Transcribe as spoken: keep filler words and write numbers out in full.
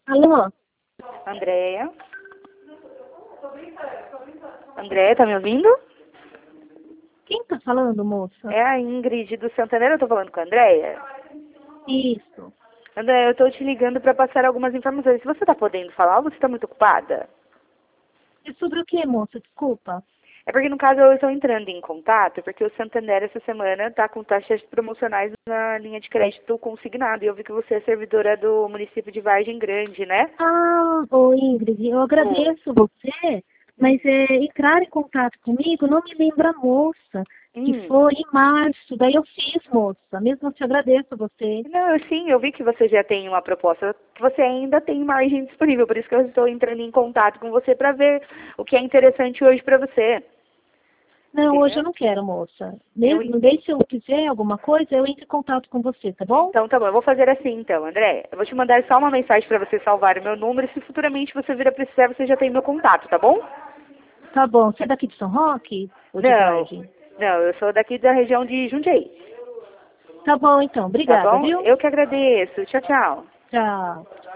Alô? Andréia? Andréia, tá me ouvindo? Quem tá falando, moça? É a Ingrid do Santander, eu tô falando com a Andréia? Isso. Andréia, eu tô te ligando pra passar algumas informações. Se você tá podendo falar ou você tá muito ocupada? E sobre o que, moça? Desculpa. É porque, no caso, eu estou entrando em contato porque o Santander, essa semana, tá com taxas promocionais na linha de crédito consignado. E eu vi que você é servidora do município de Vargem Grande, né? Ah, ô Ingrid, eu agradeço você, mas é, entrar em contato comigo não me lembra a moça, que Hum. foi em março, daí eu fiz, moça. Mesmo eu te agradeço você. Não, eu- sim, eu vi que você já tem uma proposta, que você ainda tem margem disponível, por isso que eu estou entrando em contato com você para ver o que é interessante hoje para você. Não, hoje eu Entendeu? não quero, moça. Eu, Mesmo, daí se eu quiser alguma coisa, eu entro em contato com você, tá bom? então, tá bom, eu vou fazer assim, então, André. Eu vou te mandar só uma mensagem para você salvar o meu número e se futuramente você vir a precisar, você já tem meu contato, tá bom? Tá bom. Você é daqui de São Roque? Ou de Não, Vargem? não, eu sou daqui da região de Jundiaí, Tá bom, então. tá Obrigada, bom? viu? Eu que agradeço. Tchau, tchau. Tchau.